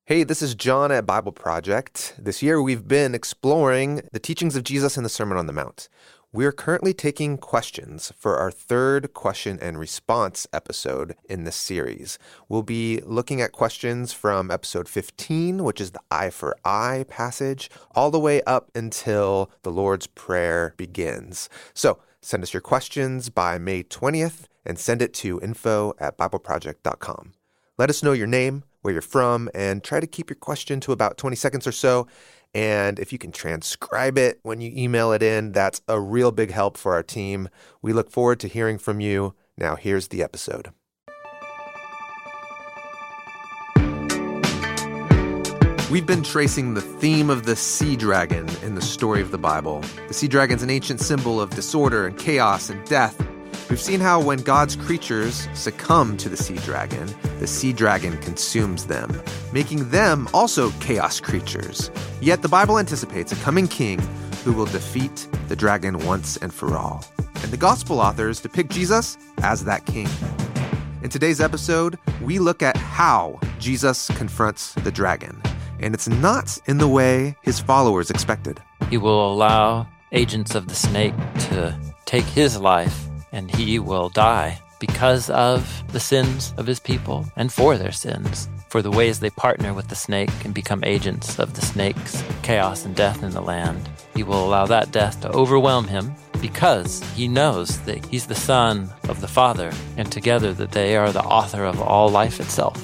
Hey, this is John at Bible Project. This year we've been exploring the teachings of Jesus in the Sermon on the Mount. We're currently taking questions for our third question and response episode in this series. We'll be looking at questions from episode 15, which is the eye for eye passage, all the way up until the Lord's Prayer begins. So send us your questions by May 20th and send it to info@bibleproject.com. Let us know your name, where you're from, and try to keep your question to about 20 seconds or so. And if you can transcribe it when you email it in, that's a real big help for our team. We look forward to hearing from you. Now, here's the episode. We've been tracing the theme of the sea dragon in the story of the Bible. The sea dragon's an ancient symbol of disorder and chaos and death. We've seen how when God's creatures succumb to the sea dragon consumes them, making them also chaos creatures. Yet the Bible anticipates a coming king who will defeat the dragon once and for all. And the gospel authors depict Jesus as that king. In today's episode, we look at how Jesus confronts the dragon. And it's not in the way his followers expected. He will allow agents of the snake to take his life, and he will die because of the sins of his people and for their sins, for the ways they partner with the snake and become agents of the snake's chaos and death in the land. He will allow that death to overwhelm him because he knows that he's the son of the Father, and together that they are the author of all life itself.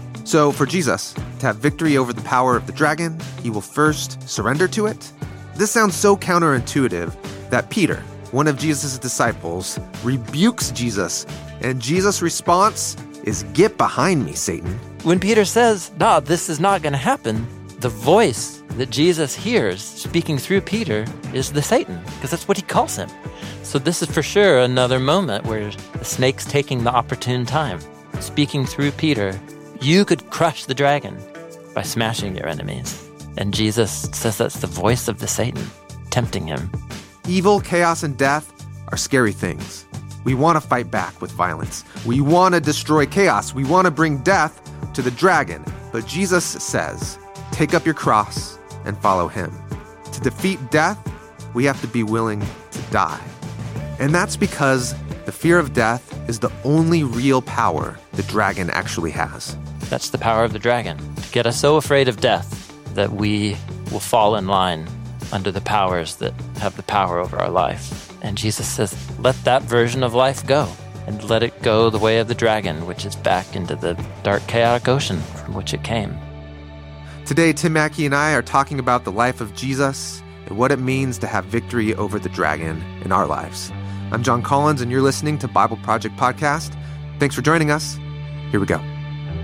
So for Jesus to have victory over the power of the dragon, he will first surrender to it. This sounds so counterintuitive that Peter, one of Jesus' disciples, rebukes Jesus, and Jesus' response is, "Get behind me, Satan." When Peter says, "No, this is not going to happen," the voice that Jesus hears speaking through Peter is the Satan, because that's what he calls him. So this is for sure another moment where the snake's taking the opportune time, speaking through Peter. You could crush the dragon by smashing your enemies. And Jesus says that's the voice of the Satan, tempting him. Evil, chaos, and death are scary things. We want to fight back with violence. We want to destroy chaos. We want to bring death to the dragon. But Jesus says, take up your cross and follow him. To defeat death, we have to be willing to die. And that's because the fear of death is the only real power the dragon actually has. That's the power of the dragon, to get us so afraid of death that we will fall in line under the powers that have the power over our life. And Jesus says, let that version of life go, and let it go the way of the dragon, which is back into the dark, chaotic ocean from which it came. Today, Tim Mackey and I are talking about the life of Jesus and what it means to have victory over the dragon in our lives. I'm John Collins, and you're listening to Bible Project Podcast. Thanks for joining us. Here we go.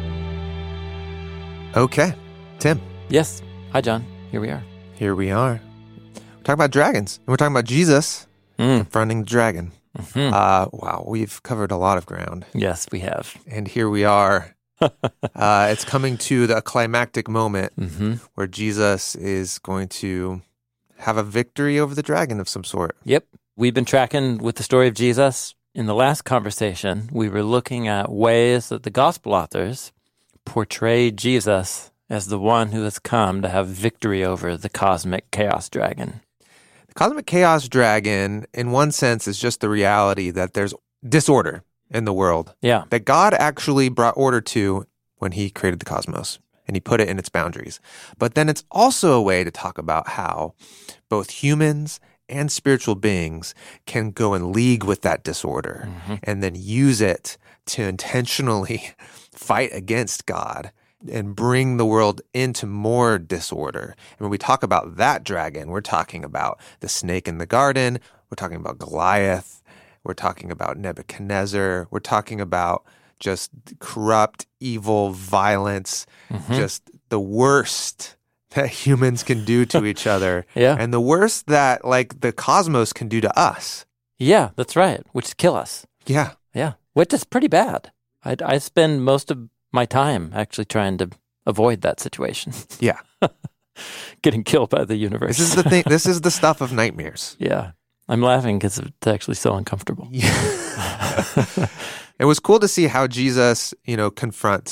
Okay, Tim. Yes. Hi, John. Here we are. Here we are. We're talking about dragons, and we're talking about Jesus confronting the dragon. Mm-hmm. Wow, we've covered a lot of ground. Yes, we have. And here we are. It's coming to the climactic moment where Jesus is going to have a victory over the dragon of some sort. Yep. We've been tracking with the story of Jesus. In the last conversation, we were looking at ways that the gospel authors portray Jesus as the one who has come to have victory over the cosmic chaos dragon. The cosmic chaos dragon, in one sense, is just the reality that there's disorder in the world. Yeah. That God actually brought order to when he created the cosmos, and he put it in its boundaries. But then it's also a way to talk about how both humans and spiritual beings can go in league with that disorder and then use it to intentionally fight against God and bring the world into more disorder. And when we talk about that dragon, we're talking about the snake in the garden. We're talking about Goliath. We're talking about Nebuchadnezzar. We're talking about just corrupt, evil, violence, just the worst that humans can do to each other. Yeah. And the worst that, like, the cosmos can do to us. Yeah, that's right. Which is kill us. Yeah. Yeah. Which is pretty bad. I spend most of my time actually trying to avoid that situation. Yeah. Getting killed by the universe. This is the thing. This is the stuff of nightmares. Yeah. I'm laughing because it's actually so uncomfortable. Yeah. It was cool to see how Jesus, confronts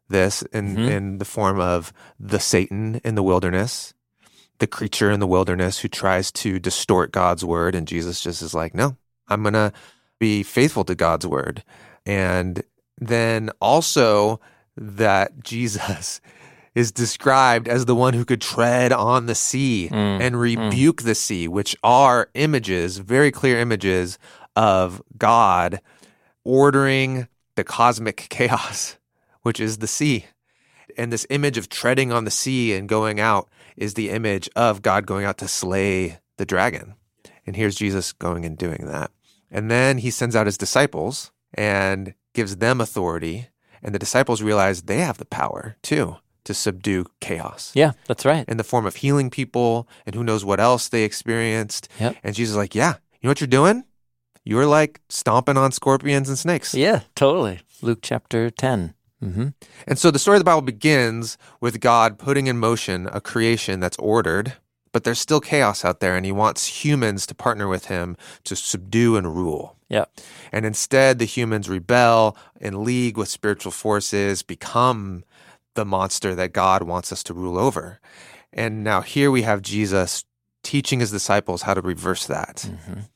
this in the form of the Satan in the wilderness, the creature in the wilderness who tries to distort God's word. And Jesus just is like, no, I'm going to be faithful to God's word. And then also that Jesus is described as the one who could tread on the sea and rebuke the sea, which are images, very clear images of God ordering the cosmic chaos, which is the sea. And this image of treading on the sea and going out is the image of God going out to slay the dragon. And here's Jesus going and doing that. And then he sends out his disciples and gives them authority. And the disciples realize they have the power too to subdue chaos. Yeah, that's right. In the form of healing people and who knows what else they experienced. Yep. And Jesus is like, yeah, you know what you're doing? You're like stomping on scorpions and snakes. Yeah, totally. Luke chapter 10. And so the story of the Bible begins with God putting in motion a creation that's ordered, but there's still chaos out there, and he wants humans to partner with him to subdue and rule. Yeah. And instead, the humans rebel in league with spiritual forces, become the monster that God wants us to rule over. And now here we have Jesus teaching his disciples how to reverse that.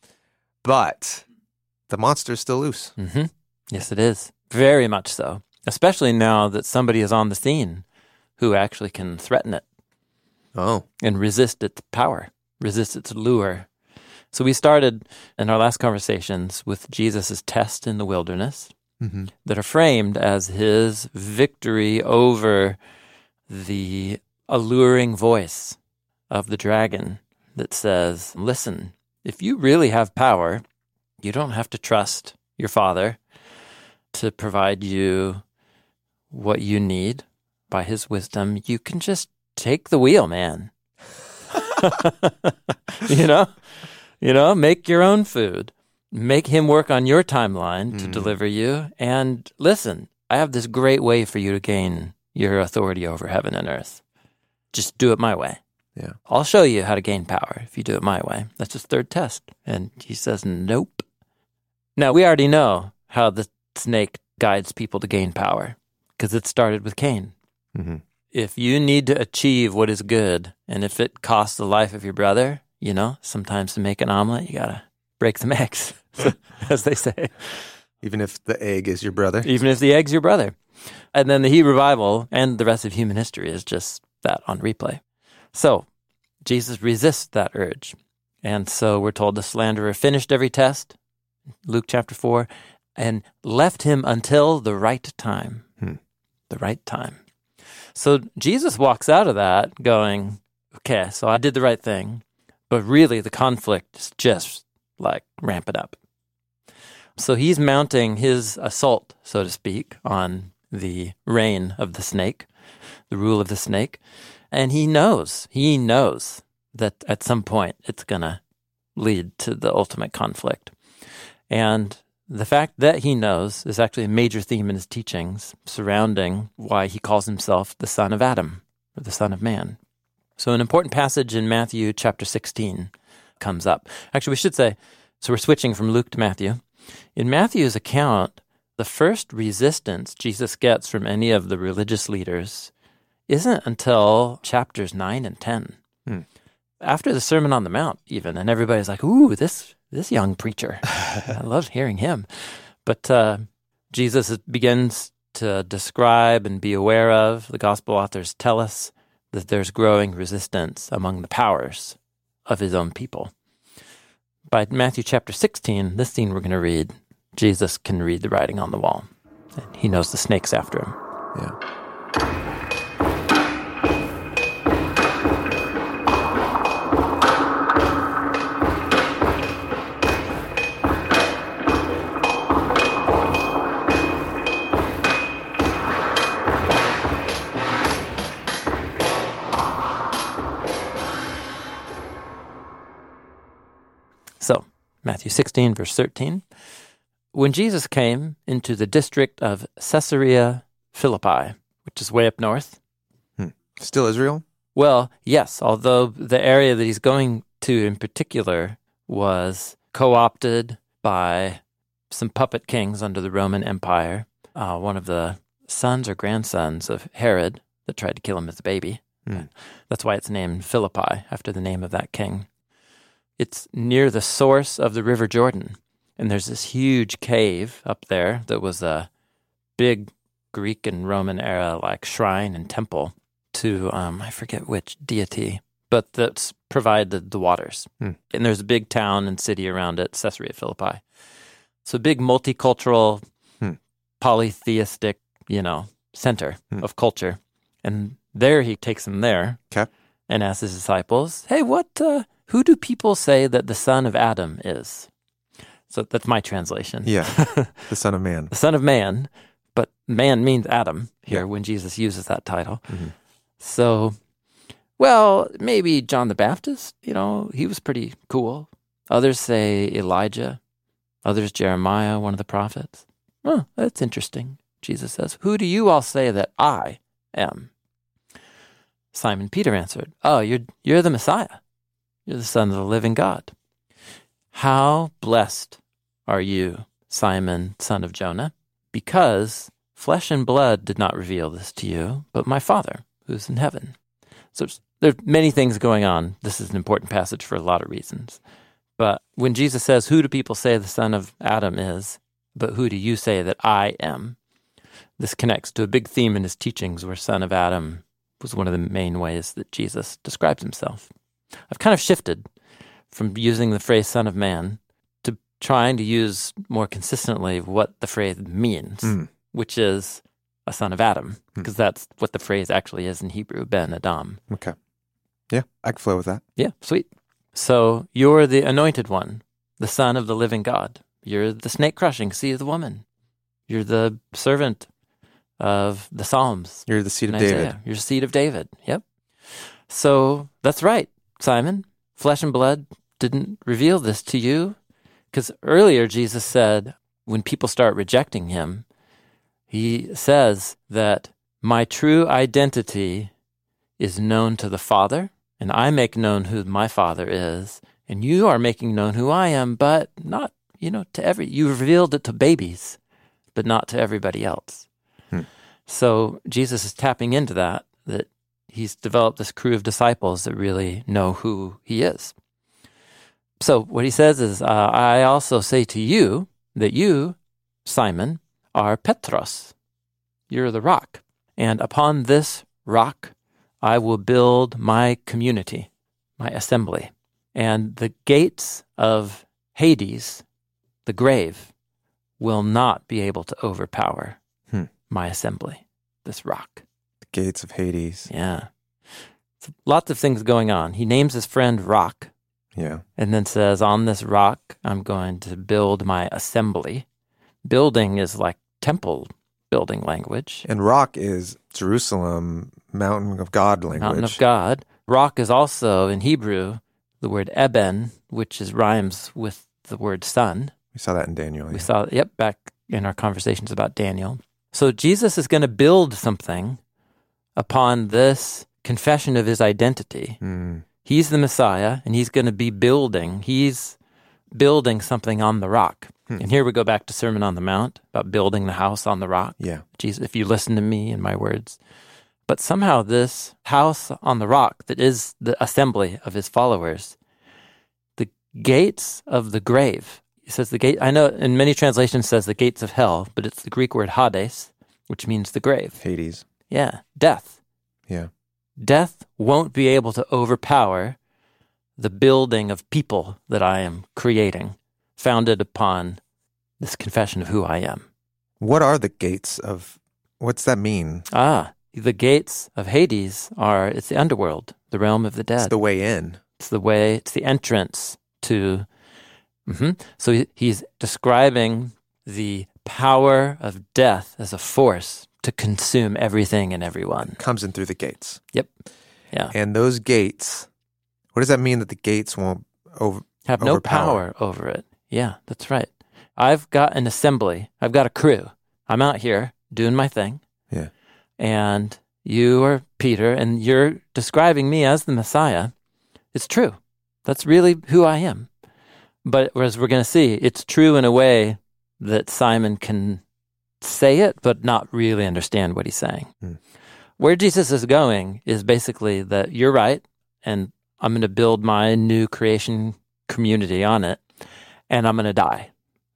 But the monster is still loose. Yes, it is. Very much so. Especially now that somebody is on the scene who actually can threaten it. Oh. And resist its power, resist its lure. So we started in our last conversations with Jesus' test in the wilderness that are framed as his victory over the alluring voice of the dragon that says, listen, if you really have power, you don't have to trust your Father to provide you what you need by his wisdom. You can just take the wheel, man. You know, make your own food. Make him work on your timeline to deliver you. And listen, I have this great way for you to gain your authority over heaven and earth. Just do it my way. Yeah. I'll show you how to gain power if you do it my way. That's his third test. And he says, nope. Now, we already know how the snake guides people to gain power because it started with Cain. If you need to achieve what is good, and if it costs the life of your brother, you know, sometimes to make an omelet, you got to break some eggs, as they say. Even if the egg is your brother? Even if the egg's your brother. And then the Hebrew Bible and the rest of human history is just that on replay. So Jesus resists that urge. And so we're told the slanderer finished every test, Luke chapter 4, and left him until the right time. The right time. So Jesus walks out of that going, okay, so I did the right thing, but really the conflict is just like ramping up. So he's mounting his assault, so to speak, on the reign of the snake, the rule of the snake. And he knows that at some point it's going to lead to the ultimate conflict. And the fact that he knows is actually a major theme in his teachings surrounding why he calls himself the son of Adam, or the son of man. So an important passage in Matthew chapter 16 comes up. Actually, we should say, so we're switching from Luke to Matthew. In Matthew's account, the first resistance Jesus gets from any of the religious leaders isn't until chapters 9 and 10. After the Sermon on the Mount, even, and everybody's like, ooh, this young preacher. I love hearing him. But Jesus begins to describe and be aware of, the gospel authors tell us, that there's growing resistance among the powers of his own people. By Matthew chapter 16, this scene we're going to read, Jesus can read the writing on the wall. And he knows the snake's after him. Yeah. So, Matthew 16, verse 13. When Jesus came into the district of Caesarea Philippi, which is way up north. Still Israel? Well, yes, although the area that he's going to in particular was co-opted by some puppet kings under the Roman Empire. One of the sons or grandsons of Herod that tried to kill him as a baby. That's why it's named Philippi, after the name of that king. It's near the source of the River Jordan, and there's this huge cave up there that was a big Greek and Roman era like shrine and temple to, I forget which deity, but that's provided the waters. And there's a big town and city around it, Caesarea Philippi. So a big multicultural, polytheistic, center of culture. And there he takes them there and asks his disciples, hey, who do people say that the son of Adam is? So that's my translation. Yeah, the son of man. The son of man, but man means Adam here when Jesus uses that title. So, well, maybe John the Baptist, he was pretty cool. Others say Elijah. Others Jeremiah, one of the prophets. Oh, that's interesting. Jesus says, who do you all say that I am? Simon Peter answered, oh, you're the Messiah. You're the Son of the living God. How blessed are you, Simon, son of Jonah, because flesh and blood did not reveal this to you, but my Father who's in heaven. So there are many things going on. This is an important passage for a lot of reasons. But when Jesus says, who do people say the son of Adam is, but who do you say that I am? This connects to a big theme in his teachings where son of Adam was one of the main ways that Jesus describes himself. I've kind of shifted from using the phrase son of man to trying to use more consistently what the phrase means, which is a son of Adam, because that's what the phrase actually is in Hebrew, ben Adam. Okay. Yeah, I can flow with that. Yeah, sweet. So you're the anointed one, the son of the living God. You're the snake-crushing seed of the woman. You're the servant of the Psalms. You're the seed of Isaiah. David. You're the seed of David. Yep. So that's right, Simon. Flesh and blood didn't reveal this to you. Because earlier Jesus said, when people start rejecting him, he says that my true identity is known to the Father, and I make known who my Father is, and you are making known who I am, but not, to you revealed it to babies, but not to everybody else. So Jesus is tapping into that he's developed this crew of disciples that really know who he is. So what he says is, I also say to you that you, Simon, are Petros. You're the rock. And upon this rock, I will build my community, my assembly. And the gates of Hades, the grave, will not be able to overpower my assembly, this rock. The gates of Hades. Yeah. So lots of things going on. He names his friend Rock. Yeah. And then says, on this rock, I'm going to build my assembly. Building is like temple building language. And rock is Jerusalem, mountain of God language. Mountain of God. Rock is also, in Hebrew, the word eben, which rhymes with the word sun. We saw that in Daniel. We saw it, back in our conversations about Daniel. So Jesus is going to build something upon this confession of his identity. He's the Messiah, and he's going to be building. He's building something on the rock. And here we go back to Sermon on the Mount, about building the house on the rock. Yeah. Jesus, if you listen to me and my words. But somehow this house on the rock that is the assembly of his followers, the gates of the grave, he says the gate, I know in many translations it says the gates of hell, but it's the Greek word Hades, which means the grave. Hades. Yeah, death. Yeah. Death won't be able to overpower the building of people that I am creating, founded upon this confession of who I am. What are the gates of, what's that mean? The gates of Hades it's the underworld, the realm of the dead. It's the way in. It's the entrance to, So he's describing the power of death as a force to consume everything and everyone. Comes in through the gates. Yep. Yeah. And those gates, what does that mean that the gates won't have no power over it? Yeah, that's right. I've got an assembly. I've got a crew. I'm out here doing my thing. Yeah. And you are Peter, and you're describing me as the Messiah. It's true. That's really who I am. But as we're going to see, it's true in a way that Simon can say it, but not really understand what he's saying. Where Jesus is going is basically that you're right, and I'm going to build my new creation community on it, and I'm going to die.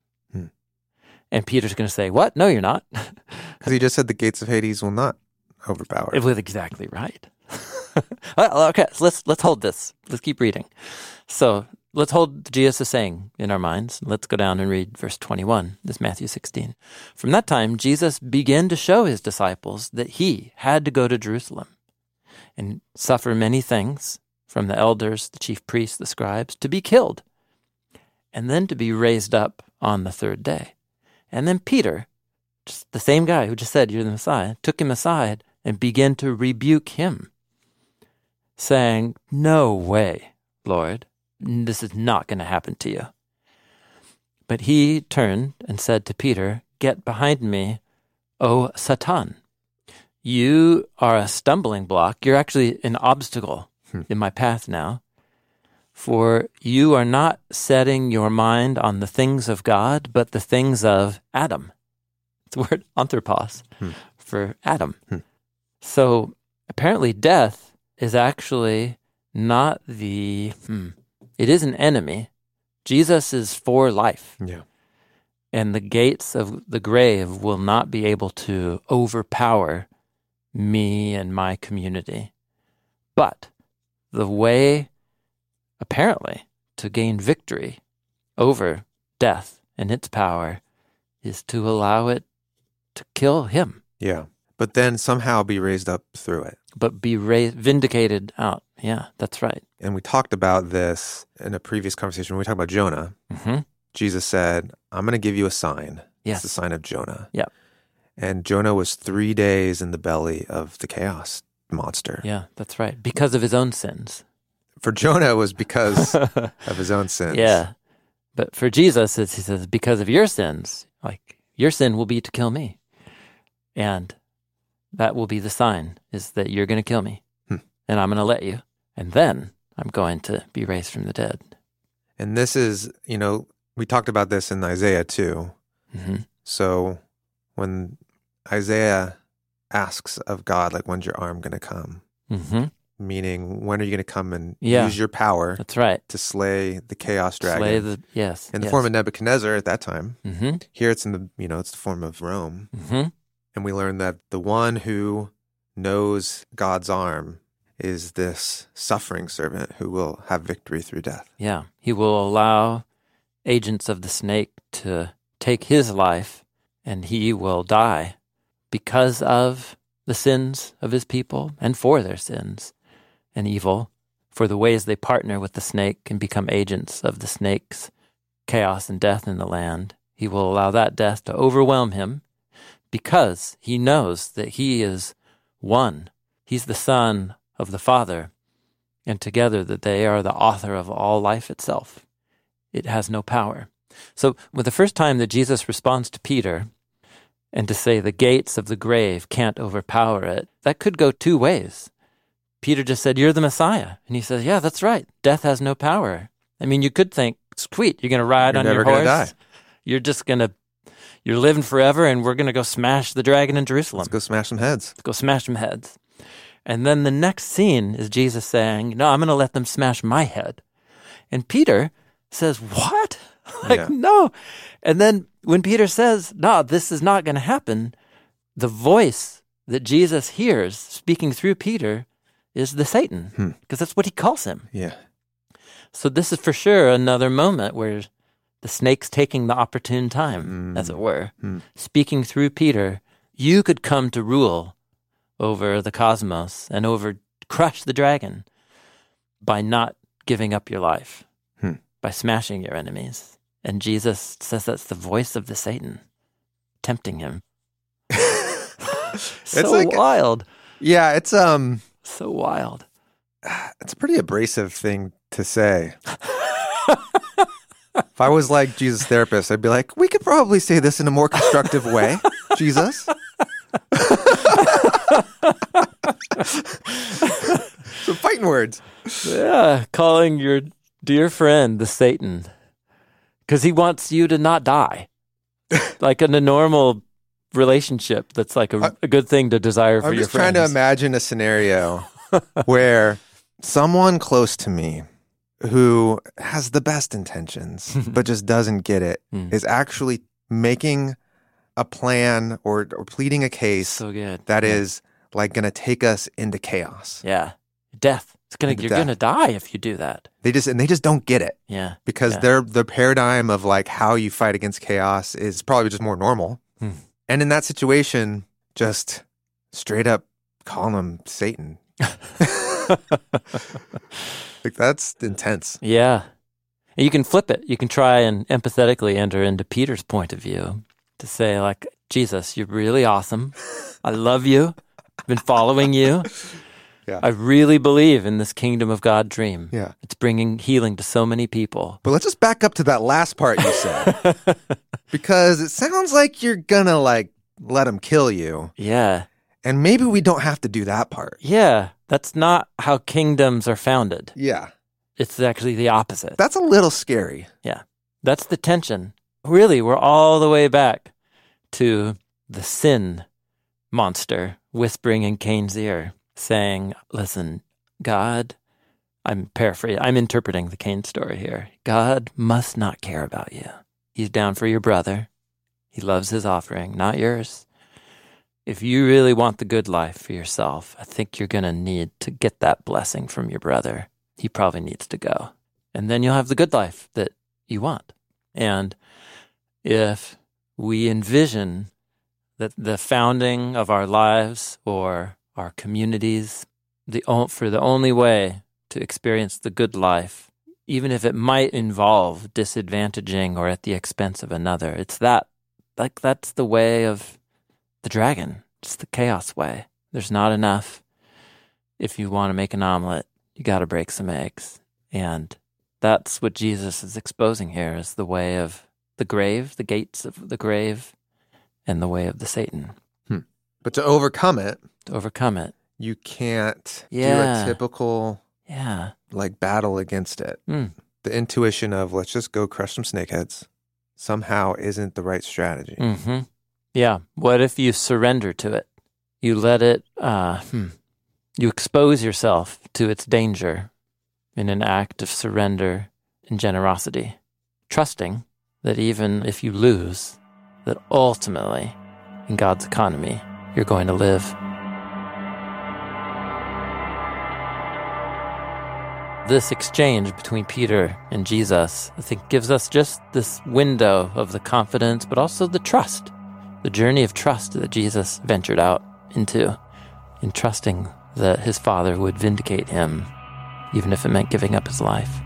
And Peter's going to say, what? No, you're not. Because he just said the gates of Hades will not overpower. It was exactly right. Well, okay, so let's hold this. Let's keep reading. So let's hold Jesus is saying in our minds. Let's go down and read verse 21. This is Matthew 16. From that time, Jesus began to show his disciples that he had to go to Jerusalem and suffer many things from the elders, the chief priests, the scribes, to be killed, and then to be raised up on the third day. And then Peter, just the same guy who just said, you're the Messiah, took him aside and began to rebuke him, saying, no way, Lord, this is not going to happen to you. But he turned and said to Peter, get behind me, O Satan. You are a stumbling block. You're actually an obstacle in my path now. For you are not setting your mind on the things of God, but the things of Adam. It's the word anthropos for Adam. So apparently death is actually not it is an enemy. Jesus is for life. Yeah. And the gates of the grave will not be able to overpower me and my community. But the way, apparently, to gain victory over death and its power is to allow it to kill him. Yeah. But then somehow be raised up through it. But be vindicated out. Yeah, that's right. And we talked about this in a previous conversation when we talked about Jonah. Jesus said, I'm going to give you a sign. Yes. It's the sign of Jonah. Yeah. And Jonah was 3 days in the belly of the chaos monster. Yeah, that's right. Because of his own sins. For Jonah, it was because of his own sins. Yeah. But for Jesus, he says, because of your sins, like your sin will be to kill me. And that will be the sign, is that you're going to kill me. And I'm going to let you. And then I'm going to be raised from the dead. And this is, we talked about this in Isaiah too. So when Isaiah asks of God, like, when's your arm going to come? Meaning, when are you going to come and use your power that's right. to slay the chaos dragon? In the form of Nebuchadnezzar at that time. Here it's in the, it's the form of Rome. And we learn that the one who knows God's arm is this suffering servant who will have victory through death. Yeah. He will allow agents of the snake to take his life, and he will die because of the sins of his people and for their sins and evil, for the ways they partner with the snake and become agents of the snake's chaos and death in the land. He will allow that death to overwhelm him because he knows that he is one. He's the Son of the Father, and together that they are the author of all life itself. It has no power. So with the first time that Jesus responds to Peter, and to say the gates of the grave can't overpower it, that could go two ways. Peter just said, you're the Messiah. And he says, yeah, that's right. Death has no power. I mean, you could think, sweet, you're going to ride on your horse. Die. You're just going to, you're living forever, and we're going to go smash the dragon in Jerusalem. Let's go smash some heads. Let's go smash some heads. And then the next scene is Jesus saying, no, I'm going to let them smash my head. And Peter says, what? No. And then when Peter says, no, this is not going to happen, the voice that Jesus hears speaking through Peter is the Satan, because that's what he calls him. Yeah. So this is for sure another moment where the snake's taking the opportune time, as it were, speaking through Peter. You could come to rule over the cosmos and crush the dragon by not giving up your life, by smashing your enemies. And Jesus says that's the voice of the Satan tempting him. Wild. Yeah, it's so wild. It's a pretty abrasive thing to say. If I was like Jesus' therapist, I'd be like, we could probably say this in a more constructive way, Jesus. Some fighting words. Yeah, calling your dear friend the Satan. Because he wants you to not die. Like in a normal relationship that's like a good thing to desire for I'm your just trying to friends. imagine a scenario where someone close to me who has the best intentions but just doesn't get it is actually making a plan or pleading a case So good. that is like going to take us into chaos. Yeah. Death. You're Death. going to die if you do that. They just don't get it Yeah. because their paradigm of like how you fight against chaos is probably just more normal. And in that situation, just straight up call him Satan. Like that's intense. Yeah. And you can flip it. You can try and empathetically enter into Peter's point of view to say, like, Jesus, you're really awesome. I love you. I've been following you. Yeah. I really believe in this kingdom of God dream. Yeah. It's bringing healing to so many people. But let's just back up to that last part you said. Because it sounds like you're gonna like let him kill you. Yeah. And maybe we don't have to do that part. Yeah. That's not how kingdoms are founded. Yeah. It's actually the opposite. That's a little scary. Yeah. That's the tension. Really, we're all the way back to the sin monster whispering in Cain's ear, saying, listen, God, I'm paraphrasing, I'm interpreting the Cain story here. God must not care about you. He's down for your brother. He loves his offering, not yours. If you really want the good life for yourself, I think you're going to need to get that blessing from your brother. He probably needs to go. And then you'll have the good life that you want. And if we envision that the founding of our lives or our communities, for the only way to experience the good life, even if it might involve disadvantaging or at the expense of another, that's the way of the dragon. It's the chaos way. There's not enough. If you want to make an omelet, you got to break some eggs. And that's what Jesus is exposing here, is the way of the grave, the gates of the grave, and the way of the Satan. But to overcome it, You can't do Yeah. a typical like battle against it. The intuition of let's just go crush some snakeheads somehow isn't the right strategy. Mm-hmm. Yeah. What if you surrender to it? You let it, you expose yourself to its danger in an act of surrender and generosity, trusting that even if you lose, that ultimately, in God's economy, you're going to live. This exchange between Peter and Jesus, I think, gives us just this window of the confidence, but also the trust, the journey of trust that Jesus ventured out into, in trusting that his Father would vindicate him, even if it meant giving up his life.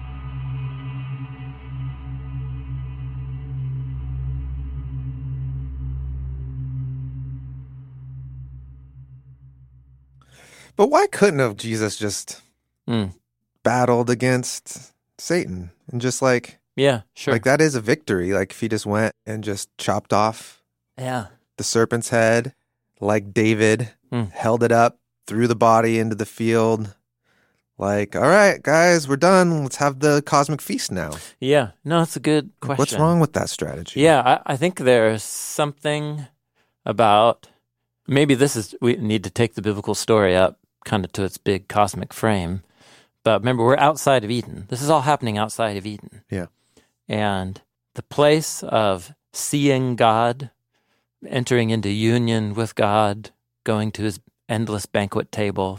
But why couldn't have Jesus just battled against Satan and just like, Yeah, sure. like that is a victory. Like if he just went and just chopped off Yeah. the serpent's head, like David held it up, threw the body into the field. Like, all right, guys, we're done. Let's have the cosmic feast now. Yeah. No, it's a good question. What's wrong with that strategy? Yeah, I think there's something about, maybe we need to take the biblical story up kind of to its big cosmic frame. But remember, we're outside of Eden. This is all happening outside of Eden. Yeah. And the place of seeing God, entering into union with God, going to his endless banquet table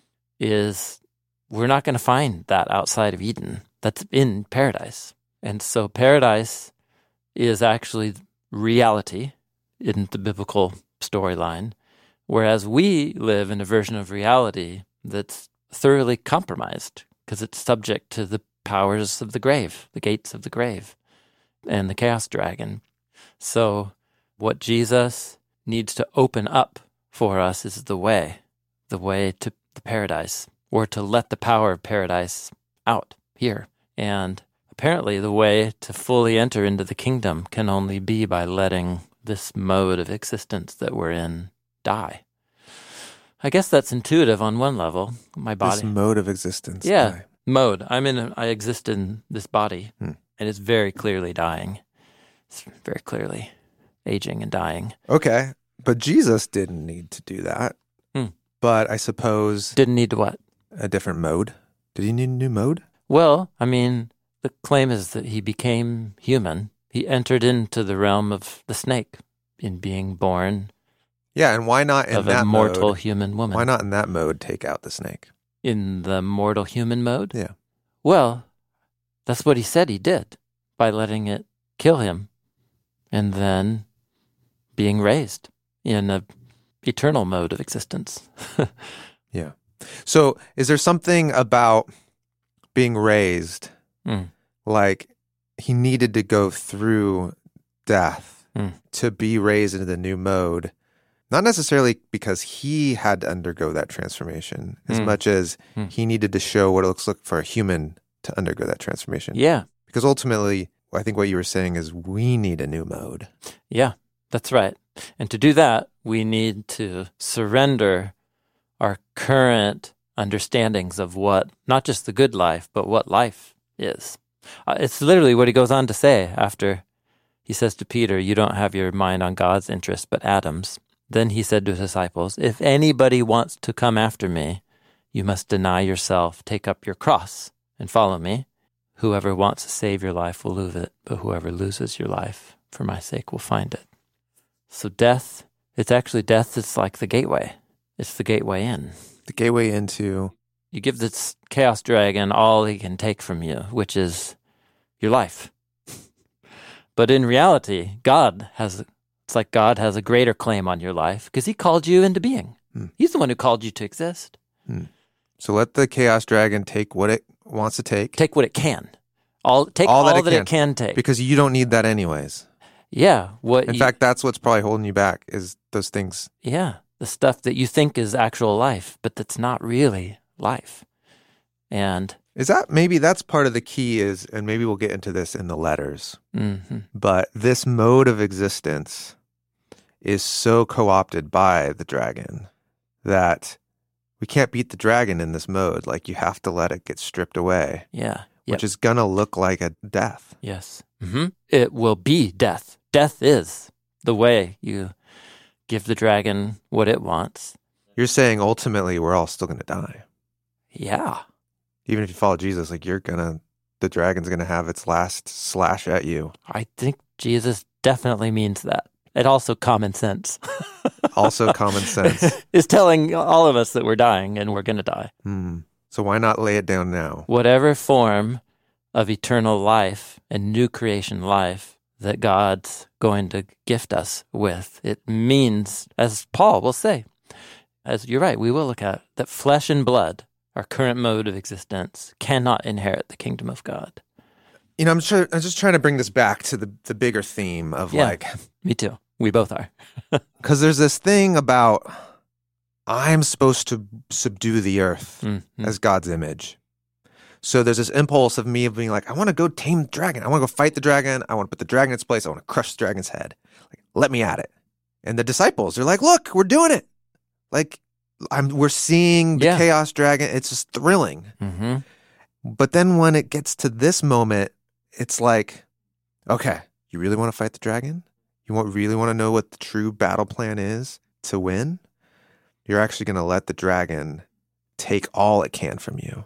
we're not going to find that outside of Eden. That's in paradise. And so paradise is actually reality in the biblical storyline, whereas we live in a version of reality that's thoroughly compromised because it's subject to the powers of the grave, the gates of the grave, and the chaos dragon. So what Jesus needs to open up for us is the way to the paradise, or to let the power of paradise out here. And apparently the way to fully enter into the kingdom can only be by letting this mode of existence that we're in die. I guess that's intuitive on one level. My body. This mode of existence. Yeah, mode. I exist in this body, and it's very clearly dying. It's very clearly. aging and dying. Okay. But Jesus didn't need to do that. But I suppose Didn't need what? a different mode. Did he need a new mode? Well, I mean, the claim is that he became human. He entered into the realm of the snake in being born Yeah, and why not in of that a mortal mode? human woman. Why not in that mode take out the snake? In the mortal human mode? Yeah. Well, that's what he said he did by letting it kill him and then being raised in a eternal mode of existence. Yeah. So is there something about being raised, like he needed to go through death to be raised into the new mode? Not necessarily because he had to undergo that transformation as much as he needed to show what it looks like for a human to undergo that transformation. Yeah. Because ultimately, I think what you were saying is we need a new mode. Yeah, that's right. And to do that, we need to surrender our current understandings of what, not just the good life, but what life is. It's literally what he goes on to say after he says to Peter, you don't have your mind on God's interest, but Adam's. Then he said to his disciples, if anybody wants to come after me, you must deny yourself, take up your cross, and follow me. Whoever wants to save your life will lose it, but whoever loses your life for my sake will find it. So death, it's like the gateway. It's the gateway in. The gateway into... You give this chaos dragon all he can take from you, which is your life. But in reality, it's like God has a greater claim on your life because he called you into being. He's the one who called you to exist. So let the chaos dragon take what it wants to take. Take what it can. All that it can take. Because you don't need that anyways. Yeah. In fact, that's what's probably holding you back is those things. Yeah. The stuff that you think is actual life, but that's not really life. And Maybe that's part of the key is, and maybe we'll get into this in the letters, but this mode of existence is so co-opted by the dragon that we can't beat the dragon in this mode. Like you have to let it get stripped away. Yeah. Which is going to look like a death. Yes. It will be death. Death is the way you give the dragon what it wants. You're saying ultimately we're all still going to die. Yeah. Even if you follow Jesus, like the dragon's going to have its last slash at you. I think Jesus definitely means that. And also common sense. Also common sense. Is telling all of us that we're dying and we're going to die. So why not lay it down now? Whatever form of eternal life and new creation life that God's going to gift us with, it means, as Paul will say, as you're right, we will look at, that flesh and blood, our current mode of existence, cannot inherit the kingdom of God. I'm just trying to bring this back to the bigger theme of Me too. We both are. Because there's this thing about I'm supposed to subdue the earth as God's image. So there's this impulse of me of being like, I want to go tame the dragon. I want to go fight the dragon. I want to put the dragon in its place. I want to crush the dragon's head. Like, let me at it. And the disciples are like, look, we're doing it. Like, we're seeing the chaos dragon. It's just thrilling. But then when it gets to this moment, it's like, okay, you really want to fight the dragon? You really want to know what the true battle plan is to win? You're actually going to let the dragon take all it can from you.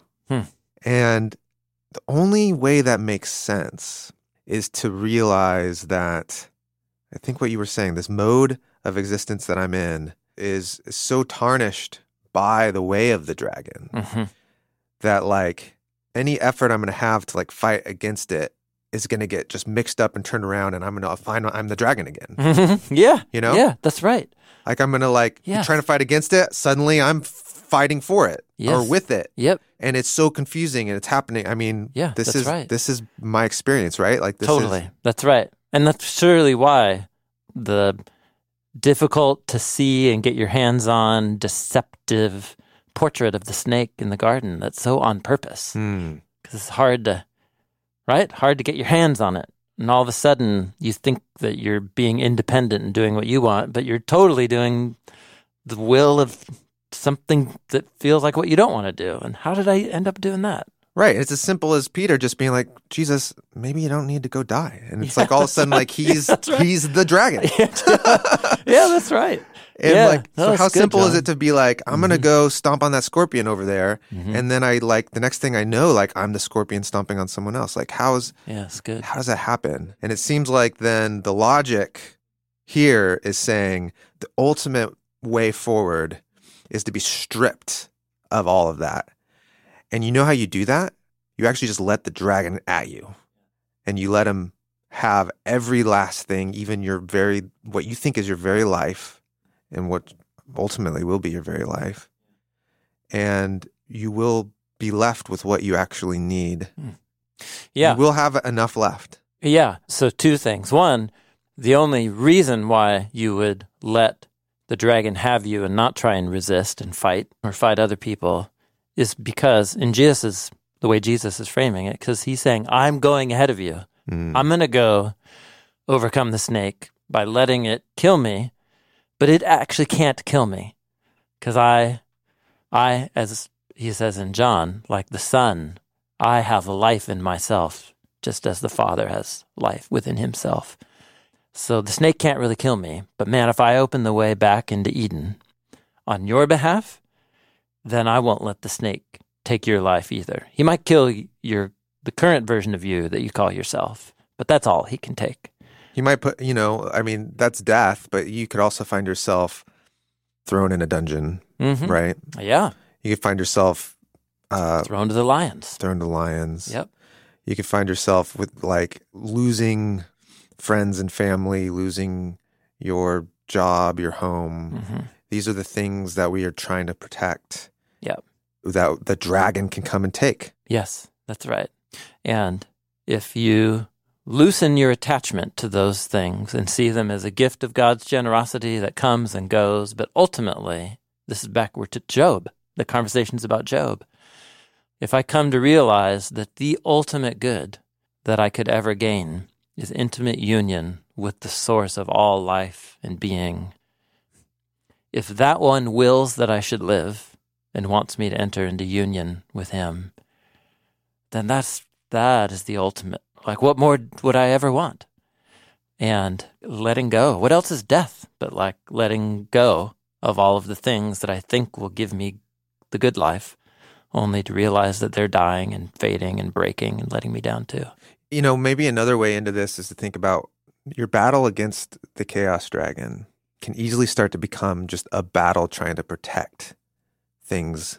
And the only way that makes sense is to realize that, I think what you were saying, this mode of existence that I'm in is so tarnished by the way of the dragon that like any effort I'm going to have to like fight against it is going to get just mixed up and turned around, and I'm going to find I'm the dragon again. Yeah. You know? Yeah, that's right. Like I'm going to be trying to fight against it. Suddenly I'm fighting for it or with it. Yep. And it's so confusing and it's happening. I mean, this is my experience, right? Like this Totally. That's right. And that's surely why the difficult to see and get your hands on deceptive portrait of the snake in the garden, that's so on purpose. Because it's hard to get your hands on it. And all of a sudden you think that you're being independent and doing what you want, but you're totally doing the will of something that feels like what you don't want to do. And how did I end up doing that? Right. It's as simple as Peter just being like, Jesus, maybe you don't need to go die. And it's like all of a sudden, like he's the dragon. Yeah, that's right. And like, no, so that's how good, simple is John. it to be like, I'm going to go stomp on that scorpion over there. And then I like, the next thing I know, like I'm the scorpion stomping on someone else. Like Yeah, it's good. how does that happen? And it seems like then the logic here is saying the ultimate way forward is to be stripped of all of that. And you know how you do that? You actually just let the dragon at you. And you let him have every last thing, even what you think is your very life, and what ultimately will be your very life. And you will be left with what you actually need. Yeah. You will have enough left. Yeah. So 2 things. One, the only reason why you would let the dragon have you and not try and resist and fight or fight other people is because the way Jesus is framing it, because he's saying, I'm going ahead of you. I'm going to go overcome the snake by letting it kill me, but it actually can't kill me because I, as he says in John, like the Son, I have life in myself, just as the Father has life within himself. So the snake can't really kill me, but man, if I open the way back into Eden on your behalf, then I won't let the snake take your life either. He might kill the current version of you that you call yourself, but that's all he can take. He might put, that's death, but you could also find yourself thrown in a dungeon, right? Yeah. You could find yourself thrown to the lions. Yep. You could find yourself with like losing friends and family, losing your job, your home. These are the things that we are trying to protect. Yep. That the dragon can come and take. Yes, that's right. And if you loosen your attachment to those things and see them as a gift of God's generosity that comes and goes, but ultimately, this is backward to Job, the conversations about Job. If I come to realize that the ultimate good that I could ever gain is intimate union with the source of all life and being, if that one wills that I should live and wants me to enter into union with him, then that is the ultimate. Like, what more would I ever want? And letting go. What else is death but like letting go of all of the things that I think will give me the good life, only to realize that they're dying and fading and breaking and letting me down too. Maybe another way into this is to think about your battle against the chaos dragon can easily start to become just a battle trying to protect things,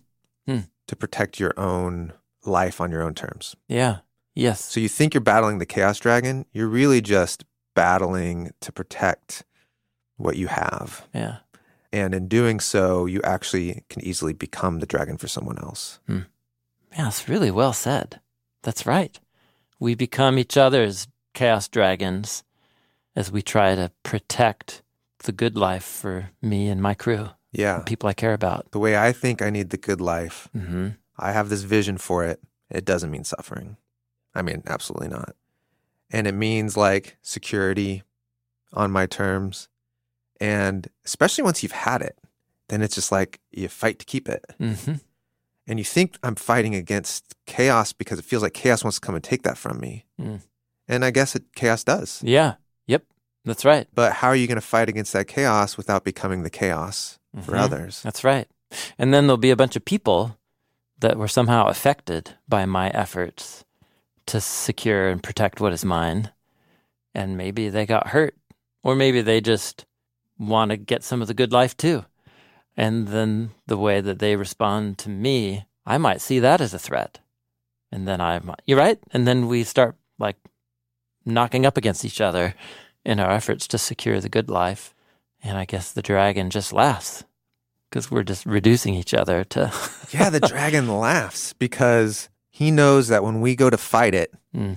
to protect your own life on your own terms. Yeah. Yes. So you think you're battling the chaos dragon, you're really just battling to protect what you have. Yeah. And in doing so, you actually can easily become the dragon for someone else. Yeah, it's really well said. That's right. We become each other's chaos dragons as we try to protect the good life for me and my crew. Yeah. The people I care about. The way I think I need the good life, I have this vision for it. It doesn't mean suffering. I mean, absolutely not. And it means like security on my terms. And especially once you've had it, then it's just like you fight to keep it. And you think I'm fighting against chaos because it feels like chaos wants to come and take that from me. And I guess chaos does. Yeah. Yep. That's right. But how are you going to fight against that chaos without becoming the chaos for others? That's right. And then there'll be a bunch of people that were somehow affected by my efforts to secure and protect what is mine. And maybe they got hurt, or maybe they just want to get some of the good life too. And then the way that they respond to me, I might see that as a threat. And then you're right. And then we start like knocking up against each other in our efforts to secure the good life. And I guess the dragon just laughs because we're just reducing each other to... Yeah, the dragon laughs because he knows that when we go to fight it,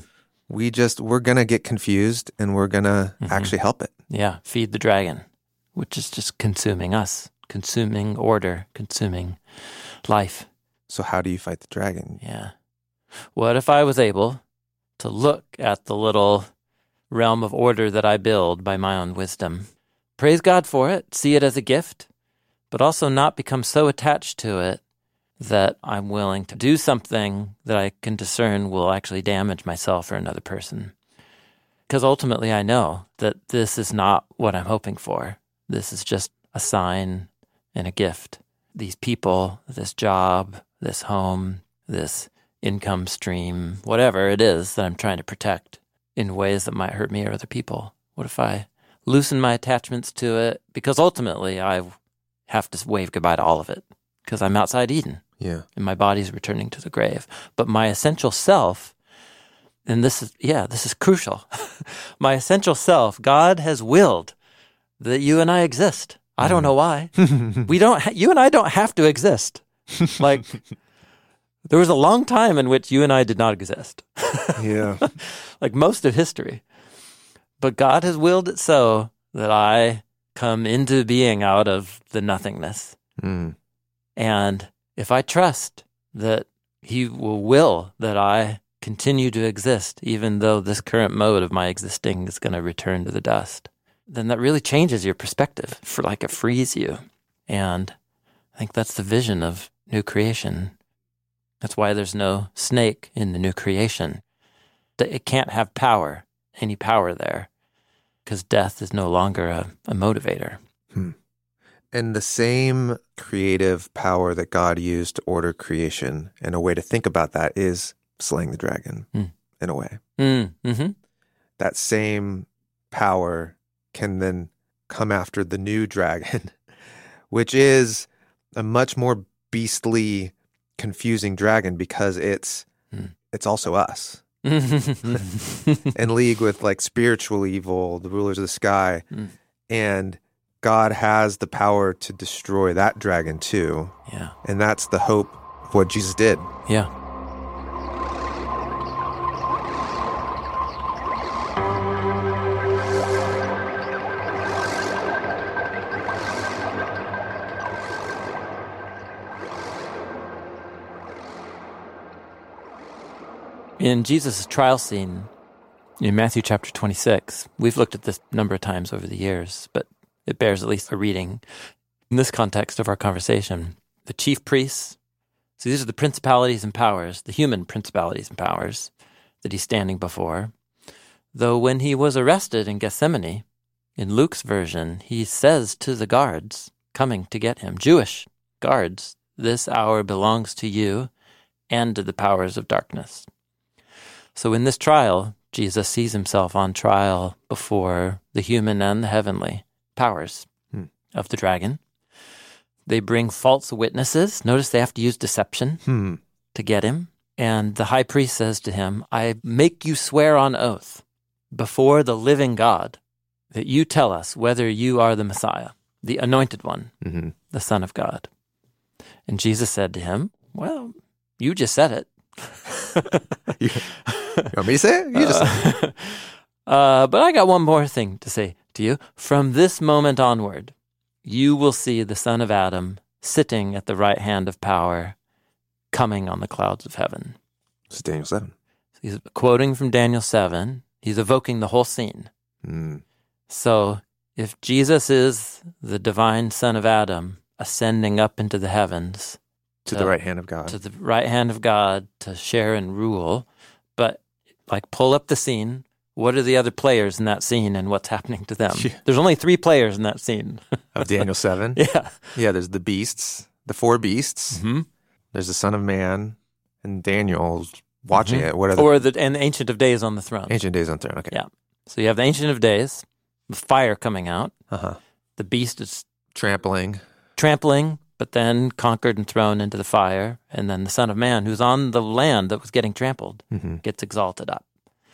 we're going to get confused and we're going to actually help it. Yeah, feed the dragon, which is just consuming us, consuming order, consuming life. So how do you fight the dragon? Yeah. What if I was able to look at the little realm of order that I build by my own wisdom, praise God for it, see it as a gift, but also not become so attached to it that I'm willing to do something that I can discern will actually damage myself or another person. Because ultimately I know that this is not what I'm hoping for. This is just a sign and a gift. These people, this job, this home, this income stream, whatever it is that I'm trying to protect in ways that might hurt me or other people. What if I loosen my attachments to it? Because ultimately I have to wave goodbye to all of it because I'm outside Eden. Yeah. And my body's returning to the grave. But my essential self, and this is crucial. My essential self, God has willed that you and I exist. I don't know why. You and I don't have to exist. Like, there was a long time in which you and I did not exist. Yeah. Like most of history. But God has willed it so that I come into being out of the nothingness. Mm. And if I trust that He will will that I continue to exist, even though this current mode of my existing is going to return to the dust, then that really changes your perspective. It frees you. And I think that's the vision of new creation. That's why there's no snake in the new creation. It can't have any power there, because death is no longer a motivator. And the same creative power that God used to order creation, and a way to think about that is slaying the dragon, in a way. Mm-hmm. That same power can then come after the new dragon, which is a much more beastly, confusing dragon because it's also us. In league with spiritual evil, the rulers of the sky. And God has the power to destroy that dragon too. Yeah. And that's the hope of what Jesus did. Yeah. In Jesus' trial scene in Matthew chapter 26, we've looked at this a number of times over the years, but it bears at least a reading. In this context of our conversation, the chief priests, so these are the principalities and powers, the human principalities and powers that he's standing before. Though when he was arrested in Gethsemane, in Luke's version, he says to the guards coming to get him, Jewish guards, this hour belongs to you and to the powers of darkness. So in this trial, Jesus sees himself on trial before the human and the heavenly powers of the dragon. They bring false witnesses. Notice they have to use deception to get him. And the high priest says to him, I make you swear on oath before the living God that you tell us whether you are the Messiah, the anointed one, the Son of God. And Jesus said to him, well, you just said it. You want me to say it? You just said it. But I got one more thing to say to you. From this moment onward, you will see the Son of Adam sitting at the right hand of power, coming on the clouds of heaven. This is Daniel 7. He's quoting from Daniel 7. He's evoking the whole scene. So if Jesus is the divine Son of Adam ascending up into the heavens, to the right hand of God. To the right hand of God to share and rule. But pull up the scene. What are the other players in that scene and what's happening to them? Yeah. There's only 3 players in that scene. Of Daniel 7? Yeah. Yeah, there's the beasts, the 4 beasts. Mm-hmm. There's the Son of Man, and Daniel's watching it. What are and the Ancient of Days on the throne. Ancient Days on the throne, okay. Yeah. So you have the Ancient of Days, with fire coming out. The beast is trampling, but then conquered and thrown into the fire. And then the Son of Man, who's on the land that was getting trampled, gets exalted up.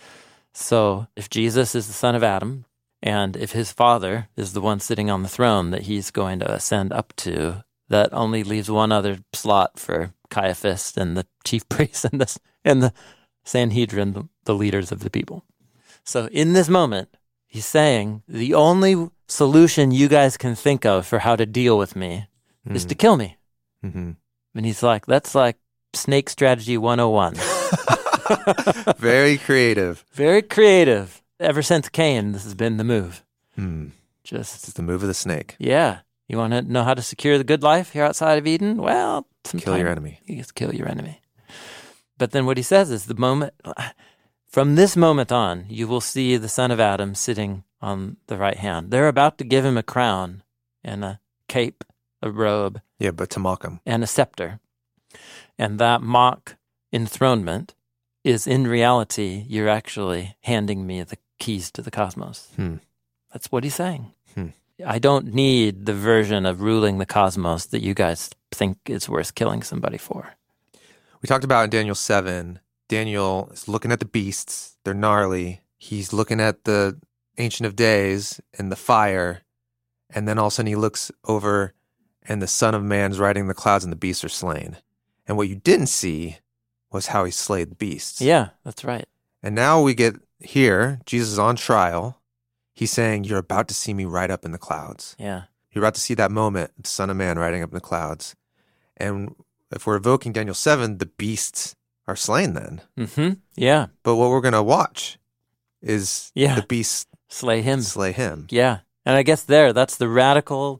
So if Jesus is the Son of Adam, and if his Father is the one sitting on the throne that he's going to ascend up to, that only leaves one other slot for Caiaphas and the chief priests and the Sanhedrin, the leaders of the people. So in this moment, he's saying, the only solution you guys can think of for how to deal with me is to kill me. And he's like, that's like snake strategy 101. Very creative. Very creative. Ever since Cain, this has been the move. It's the move of the snake. Yeah. You want to know how to secure the good life here outside of Eden? Well, Kill your enemy. You just kill your enemy. But then what he says is from this moment on, you will see the son of Adam sitting on the right hand. They're about to give him a crown and a cape, a robe. Yeah, but to mock him. And a scepter. And that mock enthronement is in reality, you're actually handing me the keys to the cosmos. That's what he's saying. I don't need the version of ruling the cosmos that you guys think is worth killing somebody for. We talked about in Daniel 7, Daniel is looking at the beasts. They're gnarly. He's looking at the Ancient of Days and the fire. And then all of a sudden he looks over and the Son of Man's riding in the clouds and the beasts are slain. And what you didn't see was how he slayed the beasts. Yeah, that's right. And now we get here, Jesus is on trial. He's saying, you're about to see me ride up in the clouds. Yeah. You're about to see that moment, the Son of Man riding up in the clouds. And if we're evoking Daniel 7, the beasts are slain then. Yeah. But what we're going to watch is the beasts slay him. Yeah. And I guess that's the radical,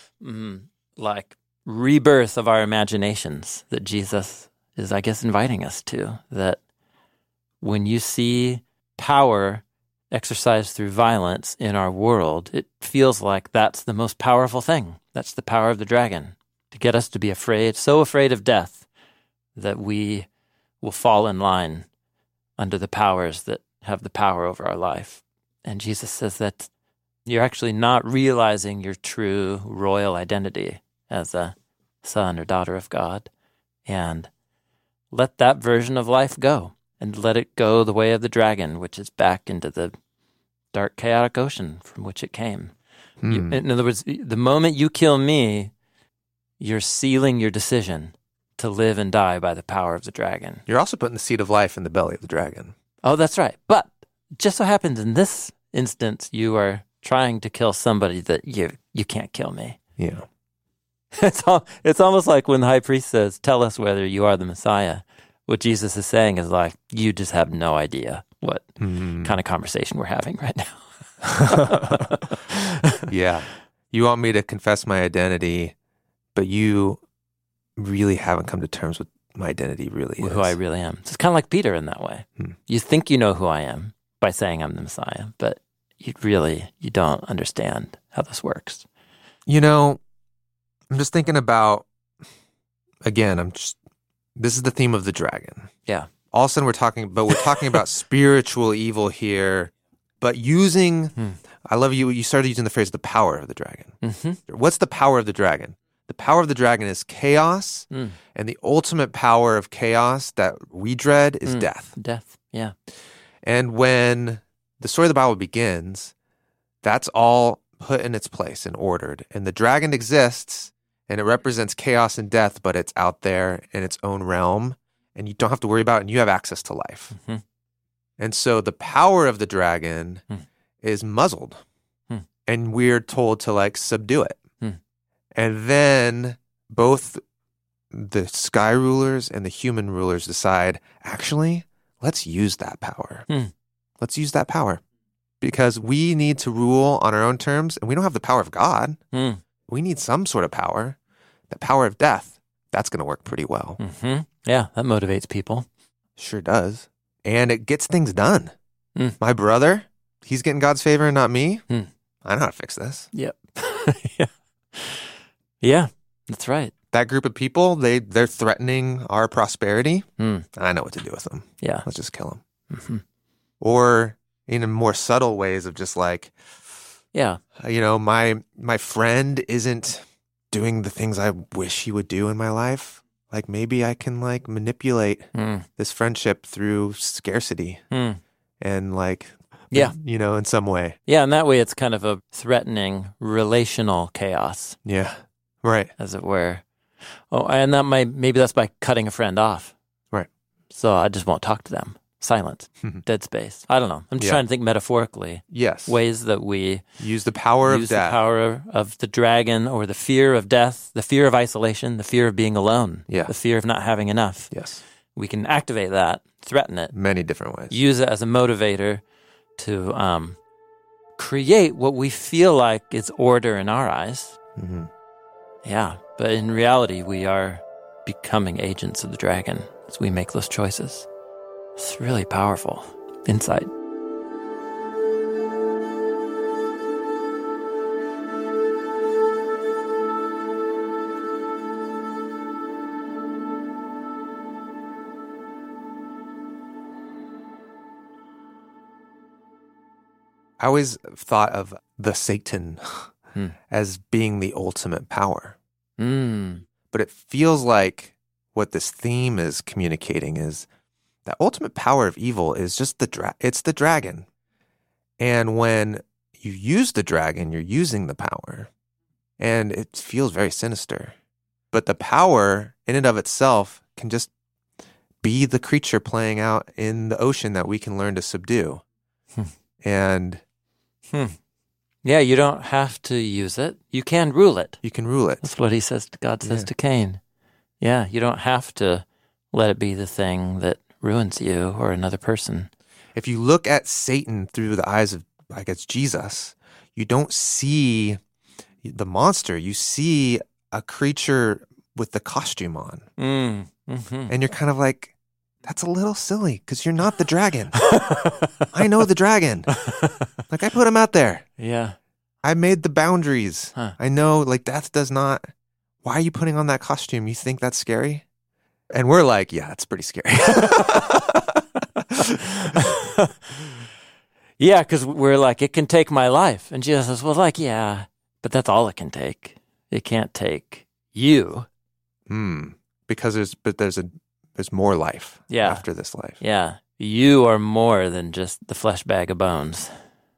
rebirth of our imaginations that Jesus is, I guess, inviting us to. That when you see power exercised through violence in our world, it feels like that's the most powerful thing. That's the power of the dragon, to get us to be afraid, so afraid of death, that we will fall in line under the powers that have the power over our life. And Jesus says that you're actually not realizing your true royal identity as a son or daughter of God. And let that version of life go. And let it go the way of the dragon, which is back into the dark, chaotic ocean from which it came. In other words, the moment you kill me, you're sealing your decision to live and die by the power of the dragon. You're also putting the seed of life in the belly of the dragon. Oh, that's right. But just so happens in this instance, you are trying to kill somebody that you can't kill me. Yeah. It's almost like when the high priest says, tell us whether you are the Messiah. What Jesus is saying is like, you just have no idea what kind of conversation we're having right now. Yeah. You want me to confess my identity, but you really haven't come to terms with my identity really is. Who I really am. It's kind of like Peter in that way. You think you know who I am by saying I'm the Messiah, but you don't understand how this works. You know, I'm just thinking about, again, this is the theme of the dragon. Yeah. All of a sudden we're talking about spiritual evil here, but using, I love you started using the phrase, the power of the dragon. What's the power of the dragon? The power of the dragon is chaos, and the ultimate power of chaos that we dread is death. Death, yeah. And when the story of the Bible begins, that's all put in its place and ordered. And the dragon exists, and it represents chaos and death, but it's out there in its own realm, and you don't have to worry about it, and you have access to life. And so the power of the dragon is muzzled, and we're told to subdue it. And then both the sky rulers and the human rulers decide, actually, let's use that power. Let's use that power because we need to rule on our own terms, and we don't have the power of God. We need some sort of power. The power of death, that's going to work pretty well. Yeah, that motivates people. Sure does. And it gets things done. My brother, he's getting God's favor and not me. I know how to fix this. Yep. Yeah, that's right. That group of people, they're threatening our prosperity. I know what to do with them. Yeah. Let's just kill them. Or in more subtle ways of just my friend isn't doing the things I wish he would do in my life. Like maybe I can manipulate this friendship through scarcity and in some way. Yeah, and that way it's kind of a threatening relational chaos. Yeah, right. As it were. Oh, and maybe that's by cutting a friend off. Right. So I just won't talk to them. Silence. Dead space. I don't know. I'm just trying to think metaphorically. Yes. Ways that we use the power of death. The power of the dragon, or the fear of death, the fear of isolation, the fear of being alone, the fear of not having enough. Yes. We can activate that, threaten it. Many different ways. Use it as a motivator to create what we feel like is order in our eyes, Mm-hmm. Yeah, but in reality, we are becoming agents of the dragon as we make those choices. It's really powerful insight. I always thought of the Satan as being the ultimate power. But it feels like what this theme is communicating is that ultimate power of evil is just it's the dragon. And when you use the dragon, you're using the power. And it feels very sinister. But the power in and of itself can just be the creature playing out in the ocean that we can learn to subdue. And yeah, you don't have to use it. You can rule it. You can rule it. That's what God says to Cain. Yeah, you don't have to let it be the thing that ruins you or another person. If you look at Satan through the eyes of, I guess, Jesus, you don't see the monster. You see a creature with the costume on. And you're kind of like, that's a little silly because you're not the dragon. I know the dragon. Like, I put him out there. Yeah. I made the boundaries. I know, like, death does not. Why are you putting on that costume? You think that's scary? And we're like, yeah, it's pretty scary. Yeah, because we're like, it can take my life. And Jesus says, well, like, yeah, but that's all it can take. It can't take you. Because there's more life after this life. Yeah. You are more than just the flesh bag of bones.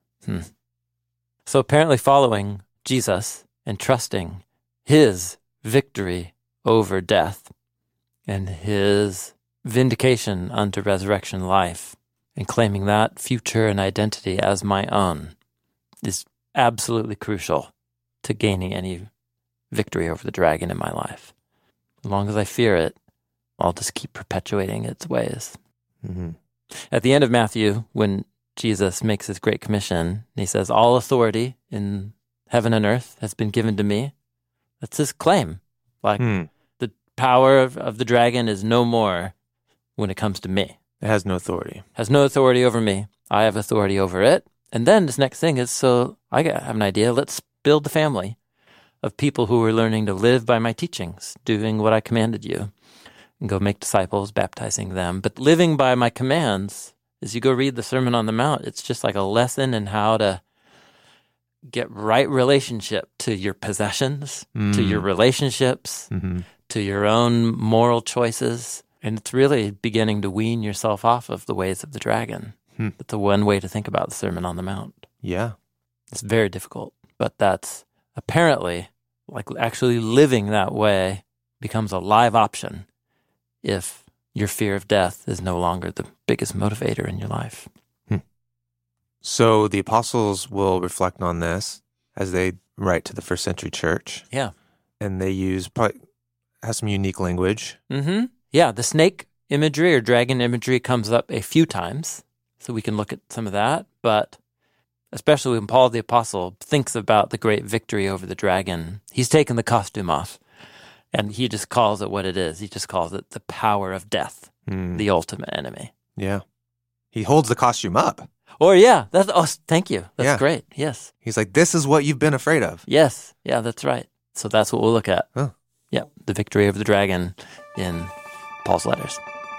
So apparently following Jesus and trusting his victory over death and his vindication unto resurrection life and claiming that future and identity as my own is absolutely crucial to gaining any victory over the dragon in my life. As long as I fear it, I'll just keep perpetuating its ways. At the end of Matthew, when Jesus makes his great commission, he says, all authority in heaven and earth has been given to me. That's his claim. Like, the power of the dragon is no more when it comes to me. It has no authority. Has no authority over me. I have authority over it. And then this next thing is, so I have an idea. Let's build the family of people who are learning to live by my teachings, doing what I commanded you. And go make disciples, baptizing them. But living by my commands, as you go read the Sermon on the Mount, it's just like a lesson in how to get right relationship to your possessions, to your relationships, to your own moral choices. And it's really beginning to wean yourself off of the ways of the dragon. That's the one way to think about the Sermon on the Mount. Yeah. It's very difficult, but that's apparently, like, actually living that way becomes a live option if your fear of death is no longer the biggest motivator in your life. So the apostles will reflect on this as they write to the first century church. Yeah. And they has some unique language. Yeah, the snake imagery or dragon imagery comes up a few times, so we can look at some of that. But especially when Paul the apostle thinks about the great victory over the dragon, he's taken the costume off. And he just calls it what it is. He just calls it the power of death, the ultimate enemy. Yeah. He holds the costume up. Or, thank you. That's great. Yes. He's like, this is what you've been afraid of. Yes. Yeah, that's right. So that's what we'll look at. Oh. Yeah, the victory over the dragon in Paul's letters.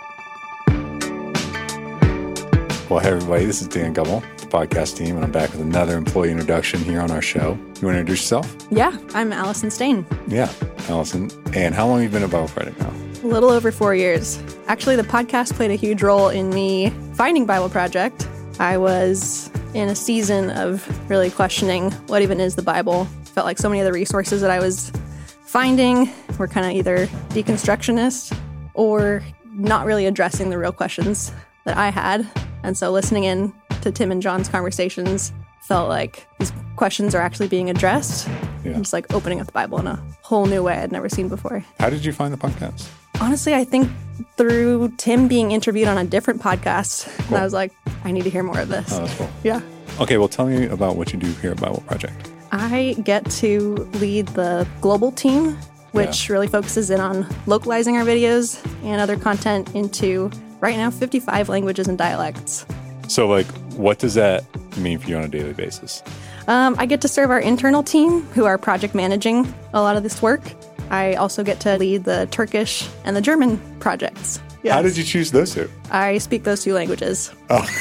Well, hey, everybody. This is Dan Gummel, the podcast team, and I'm back with another employee introduction here on our show. You want to introduce yourself? Yeah, I'm Allison Stain. Yeah, Allison. And how long have you been a Bible project now? A little over 4 years. Actually, the podcast played a huge role in me finding Bible Project. I was in a season of really questioning what even is the Bible. Felt like so many of the resources that I was finding were kind of either deconstructionist or not really addressing the real questions that I had. And so listening in to Tim and John's conversations felt like these questions are actually being addressed. Yeah. Just like opening up the Bible in a whole new way I'd never seen before. How did you find the podcast? Honestly, I think through Tim being interviewed on a different podcast. Cool. And I was like, I need to hear more of this. Oh, that's cool. Yeah. Okay, well, tell me about what you do here at Bible Project. I get to lead the global team, which really focuses in on localizing our videos and other content into, right now, 55 languages and dialects. So, like, what does that mean for you on a daily basis? I get to serve our internal team, who are project managing a lot of this work. I also get to lead the Turkish and the German projects. Yes. How did you choose those two? I speak those two languages.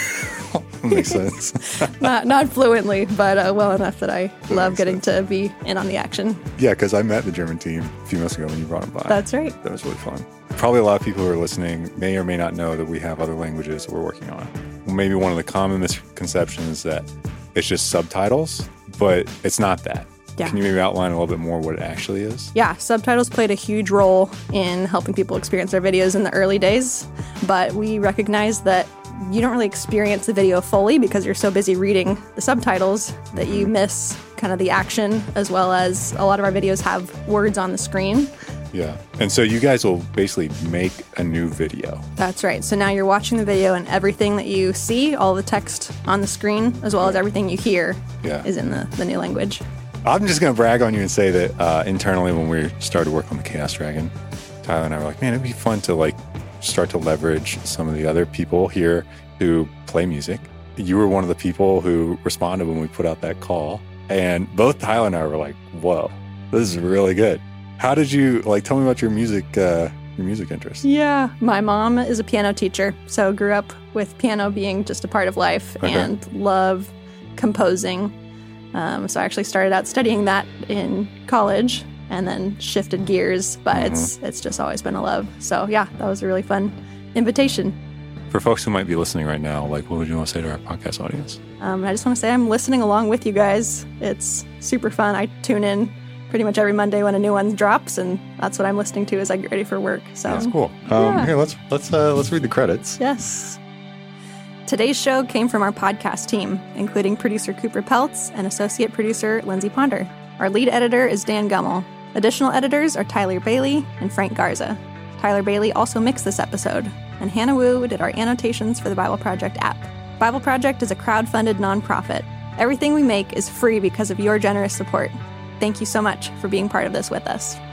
Oh, makes sense. not fluently, but well enough that I love getting to be in on the action. Yeah, because I met the German team a few months ago when you brought them by. That's right. That was really fun. Probably a lot of people who are listening may or may not know that we have other languages that we're working on. Maybe one of the common misconceptions is that it's just subtitles, but it's not that. Yeah. Can you maybe outline a little bit more what it actually is? Yeah, subtitles played a huge role in helping people experience their videos in the early days, but we recognize that you don't really experience the video fully because you're so busy reading the subtitles that you miss kind of the action, as well as a lot of our videos have words on the screen. Yeah. And so you guys will basically make a new video. That's right. So now you're watching the video and everything that you see, all the text on the screen, as well as everything you hear is in the new language. I'm just going to brag on you and say that internally when we started work on the Chaos Dragon, Tyler and I were like, man, it'd be fun to like start to leverage some of the other people here who play music. You were one of the people who responded when we put out that call. And both Tyler and I were like, whoa, this is really good. How did you, like, tell me about your music interest? Yeah. My mom is a piano teacher, so grew up with piano being just a part of life and love composing. So I actually started out studying that in college and then shifted gears, but it's just always been a love. So yeah, that was a really fun invitation. For folks who might be listening right now, like, what would you want to say to our podcast audience? I just want to say I'm listening along with you guys. It's super fun. I tune in pretty much every Monday when a new one drops, and that's what I'm listening to as I get ready for work. So that's cool. Here, let's read the credits. Yes. Today's show came from our podcast team, including producer Cooper Peltz and associate producer Lindsay Ponder. Our lead editor is Dan Gummel. Additional editors are Tyler Bailey and Frank Garza. Tyler Bailey also mixed this episode, and Hannah Wu did our annotations for the Bible Project app. Bible Project is a crowd-funded nonprofit. Everything we make is free because of your generous support. Thank you so much for being part of this with us.